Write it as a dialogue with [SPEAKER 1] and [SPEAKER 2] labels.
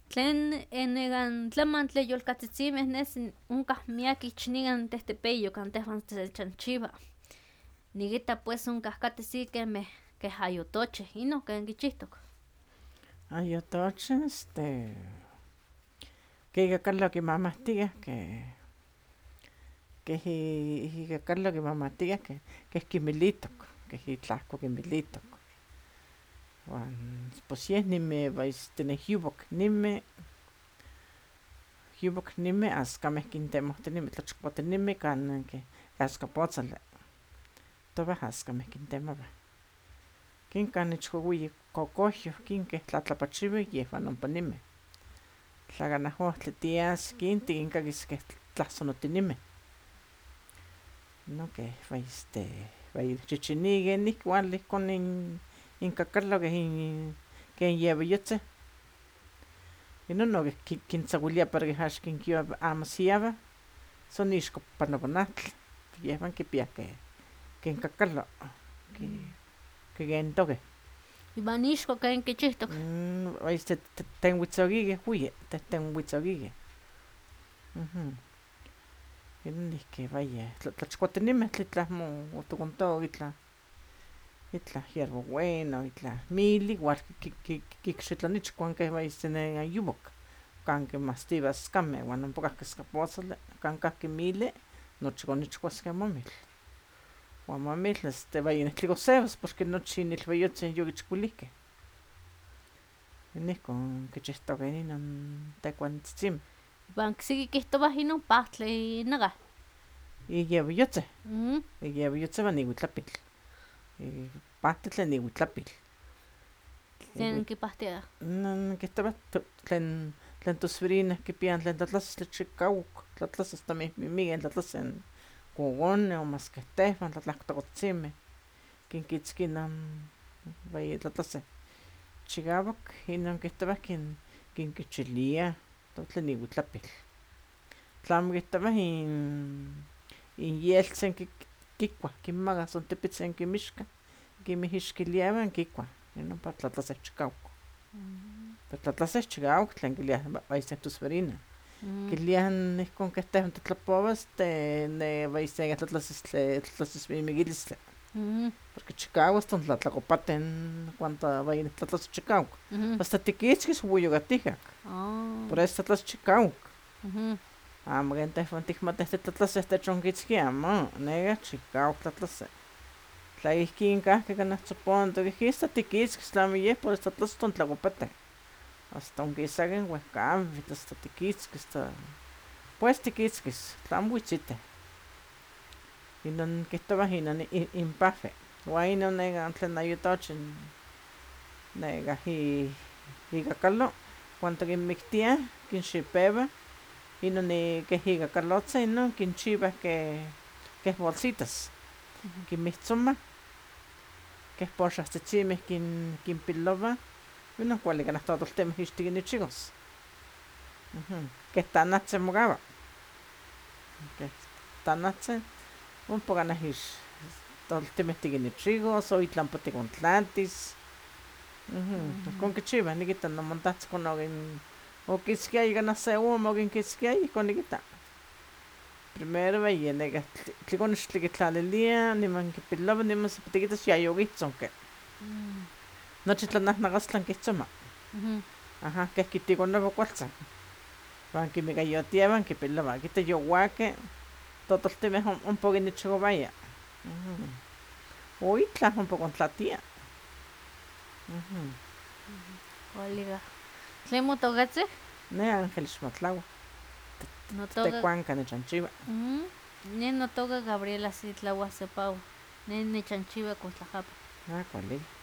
[SPEAKER 1] Tlen enegan tlaman tle yolkatzitsimeh nesi onkah miak ich nikan tehtepeyo kan tehwan techanchiwa. Nikita pues onkah kateh sí kemeh keh ayotocheh, inon ken kichihtok.
[SPEAKER 2] Ayotocheh ika kalo kimahmahtiah keh ika kalo kimahmahtiah keh kimilitok, keh itlahko kimilitok. Wan pos yeh ninmeh yuwok ninmeh askameh kintemohtinimi tlachkotinimi kan keh askapotzali, towah askameh kintemowah. Ken kan ichkowiyi kokohyoh kin keh tlatlapachiwih yehwan ompa nimeh. Tla kanah ohtli tias kin tikinkakis keh tlahsonotinimeh. Non keh chichinikeh nih kuali ihkon inkakalo ken yewayotzeh, inon no kintzakuilia para keh axan kinkiua amo siawah, son ixko panowa n ahtl, yehwan kipiah ken kakalo kikentokeh.
[SPEAKER 1] Iwan ixko ken kichihtok.
[SPEAKER 2] Tenwitzokikeh wiyi, tehtenwitzokikeh. Inon ihki vaya tlachkotinimeh tla itlah motokontowa itlah yerba bueno, itlah mili igual kikxitlan ichkuan keh nekan yuwok kan kinmahsitiweh askameh wan ompa kahki askapotzali kan kahki mili nochi konichkuaskeh momitl, wan momitl vaya tlikosewas porque nochi inilwayotzin yokichkuilihkeh. Ihkon kichihtokeh inon tekuantzitzimeh.
[SPEAKER 1] Iwan siki kihtowah inon pahtli nakah.
[SPEAKER 2] Iyewayotzeh, iyewayotzeh iwan iwitlapil, pahtli tlen iwitlapil.
[SPEAKER 1] Tlen kipahtiah.
[SPEAKER 2] Kihtowah tlen tosobrina kipiah tlen tlatlasostli chikawak tlatlasih asta mihmimikeh tlatlasih kokoneh o mas keh tehwan tlatlahkotzitzimeh kinkitzkih inon vaya tlatlaseh chikawak inon kihtowah kinkichiliah tlen iwitlapil. Tlamo kihtowah inyeltzin kikuah kinmakah son tepitzin kinmixkah kinmihixkiliah iwan kikuah inon para tlatlaseh chikawak. Pero tlatlaseh chikawak tlen kiliah vaya se tosferina, kiliah ihkon keh tehwan titlapowas vaya se tlatlasis mimikilistli, porque chikawak asta ontlatlakopatih cuanto vaya nitlatlasi chikawak, asta tikitzkis weyokatihkak, por eso tlatlasi chikawak. Amo ken tehwan tikmateh titlatlasih techonkitzkia amo, neka chikawak tlatlasi. Tla ihkin kahki kanah tzopontok ihki asta tikitzkis tlamo yeh por eso tlatlasi asta ontlakopateh, asta onkisakih wehkawitl asta tikitzkis pues tikitzkis tlamo witziteh. Inon kihtowah inon inpahwi, wan inon tlen ayotocheh nekah ikakalo cuando kinmiktiah kinxipewah inon keh ikakalotzin inon kinchiwah keh bolsitas, kinmihtzomah keh poxahtzitzinmeh kinpilowah inon kuali kanah totoltemeh ixtik innichikos, keh tanahtzin mokawa, keh tanahtzin ompa kanah totoltemeh tikinnichikos o itlah ompa tikontlatis, ihkon kichiwah nikita nomontahtzin okitzkiaya kanah se ome okinkitzkiaya ihkon nikita, primero vaya tlikonextli kitlaliliah niman kipilowah niman sepa tikitas yayokitzonki, nochi tlanahnakastlan kihtzoma, aha keh kitikonowa kualtzin, wan kimikayotiah wan kipilowah, kita yowaki totoltemeh ompa okinnichikowaya, o itlah ompa kontlatia.
[SPEAKER 1] Kuali kah. ¿Tlen motokatzin?
[SPEAKER 2] Ne Ángeles Motlahua,
[SPEAKER 1] Notoka.
[SPEAKER 2] tekuanka nichanchiwa.
[SPEAKER 1] Ne notoka Gabriela Citlahua Sepahua, ne nichanchiwa Cohtlacapan.
[SPEAKER 2] Kuali.